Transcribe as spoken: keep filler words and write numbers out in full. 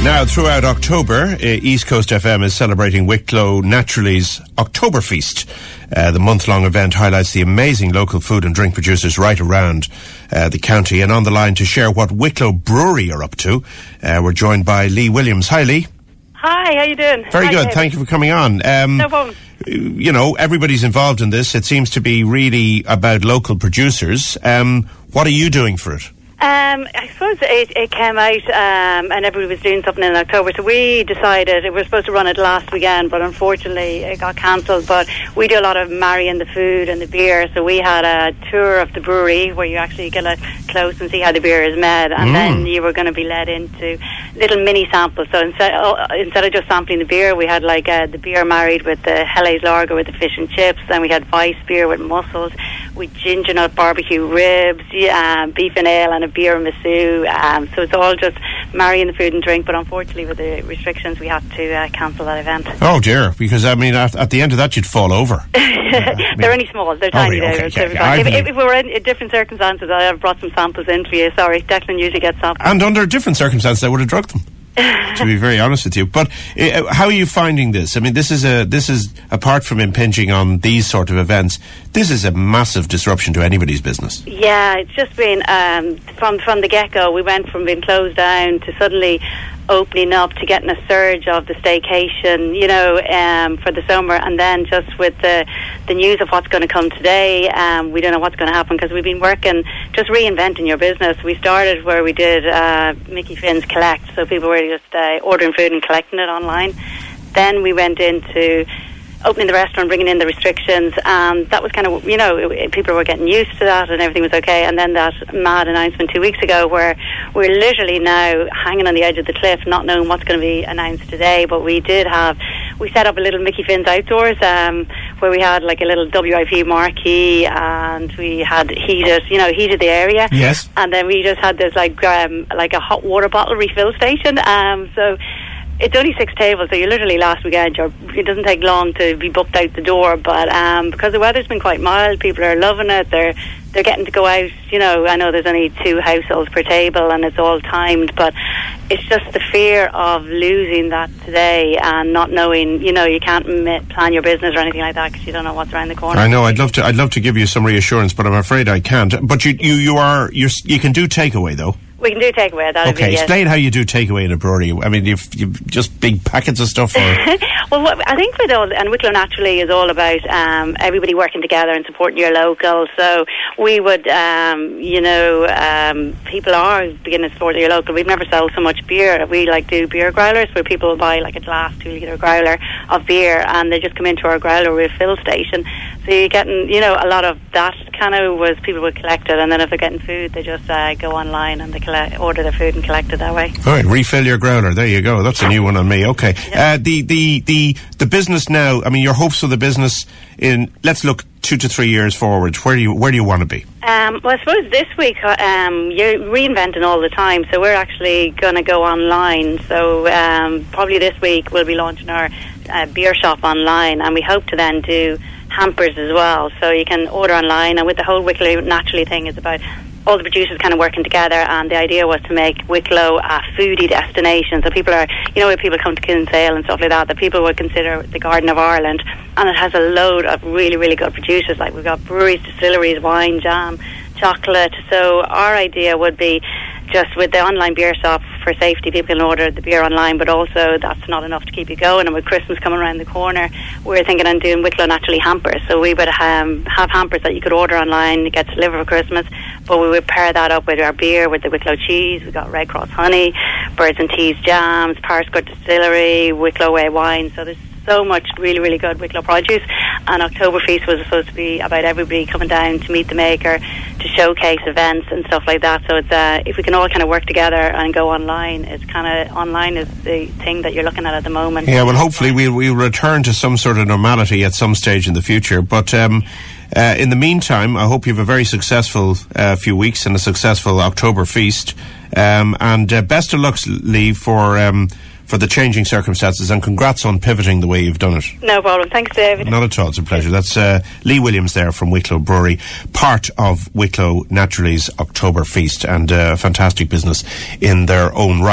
Now, throughout October, uh, East Coast F M is celebrating Wicklow Naturally's Oktoberfest. Uh, the month-long event highlights the amazing local food and drink producers right around uh, the county. And on the line to share what Wicklow Brewery are up to, uh, we're joined by Lee Williams. Hi, Lee. Hi, how you doing? Very Hi, good. David. Thank you for coming on. Um, no problem. You know, everybody's involved in this. It seems to be really about local producers. Um, what are you doing for it? Um, I suppose it, it came out um, and everybody was doing something in October, so we decided we were supposed to run it last weekend, but unfortunately it got cancelled. But we do a lot of marrying the food and the beer, so we had a tour of the brewery where you actually get a close and see how the beer is made, and mm. then you were going to be led into little mini samples. So instead, uh, instead of just sampling the beer, we had like uh, the beer married with the Helles lager with the fish and chips, then we had Weiss beer with mussels, with ginger nut barbecue ribs, yeah, beef and ale, and a beer massou. Um, so it's all just marrying the food and drink, but unfortunately with the restrictions we had to uh, cancel that event. Oh dear, because I mean at, at the end of that you'd fall over. uh, I mean, they're only small, they're tiny. Oh, really? Okay, yeah, if, if, if we were in, in different circumstances, I'd have brought some samples in for you. Sorry, Declan usually gets samples. And under different circumstances I would have drugged them. To be very honest with you, but uh, how are you finding this? I mean, this is a this is apart from impinging on these sort of events, this is a massive disruption to anybody's business. Yeah, it's just been um, from from the get go. We went from being closed down to suddenly opening up to getting a surge of the staycation, you know, um, for the summer, and then just with the the news of what's going to come today, um, we don't know what's going to happen because we've been working just reinventing your business. We started where we did uh, Mickey Finn's Collect, so people were just uh, ordering food and collecting it online. Then we went into opening the restaurant, bringing in the restrictions, and that was kind of, you know, it, people were getting used to that and everything was okay. And then that mad announcement two weeks ago where we're literally now hanging on the edge of the cliff, not knowing what's going to be announced today. But we did have, we set up a little Mickey Finn's Outdoors um, where we had like a little W I P marquee, and we had heated, you know, heated the area. Yes. And then we just had this like um, like a hot water bottle refill station. Um, so it's only six tables, so you literally last weekend, you're, it doesn't take long to be booked out the door. But um, because the weather's been quite mild, people are loving it. They're they're getting to go out. You know, I know there's only two households per table, and it's all timed. But it's just the fear of losing that today and not knowing. You know, you can't m- plan your business or anything like that because you don't know what's around the corner. I know. I'd love to. I'd love to give you some reassurance, but I'm afraid I can't. But you, you, you are. You you can do takeaway though. We can do takeaway. That'd okay, be, yes. Explain how you do takeaway in a brewery. I mean, you've, you've just big packets of stuff. Or well, what, I think with all, and Wicklow Naturally is all about um, everybody working together and supporting your local. So we would, um, you know, um, people are beginning to support your local. We've never sold so much beer. We like do beer growlers where people will buy like a glass two litre growler of beer, and they just come into our growler refill station. So you're getting, you know, a lot of that kind of was people would collect it, and then if they're getting food, they just uh, go online and they collect, order their food and collect it that way. All right, refill your growler. There you go. That's a new one on me. Okay. Yeah. Uh, the, the, the, the business now, I mean, your hopes for the business in, let's look two to three years forward. Where do you, where do you want to be? Um, well, I suppose this week um, you're reinventing all the time, so we're actually going to go online. So um, probably this week we'll be launching our uh, beer shop online, and we hope to then do hampers as well. So you can order online, and with the whole Wicklow Naturally thing is about all the producers kind of working together, and the idea was to make Wicklow a foodie destination. So people are, you know, when people come to Kinsale and stuff like that, that people would consider the Garden of Ireland, and it has a load of really, really good producers. Like we've got breweries, distilleries, wine, jam, chocolate. So our idea would be just with the online beer shop, for safety, people can order the beer online, but also that's not enough to keep you going. And with Christmas coming around the corner, we're thinking of doing Wicklow Naturally hampers. So we would um, have hampers that you could order online, get delivered for Christmas, but we would pair that up with our beer, with the Wicklow cheese. We've got Red Cross honey, Birds and Teas jams, Parscott Distillery, Wicklow Way wine. So there's so much really, really good Wicklow produce. And Oktoberfest was supposed to be about everybody coming down to meet the maker, to showcase events and stuff like that. So it's uh, if we can all kind of work together and go online, it's kind of online is the thing that you're looking at at the moment. Yeah, well, hopefully we'll we'll return to some sort of normality at some stage in the future. But um, uh, in the meantime, I hope you have a very successful uh, few weeks and a successful Oktoberfest. Um, and uh, best of luck, Lee, for um, for the changing circumstances, and congrats on pivoting the way you've done it. No problem. Thanks, David. Not at all. It's a pleasure. That's uh, Lee Williams there from Wicklow Brewery, part of Wicklow Naturally's Oktoberfest, and a uh, fantastic business in their own right.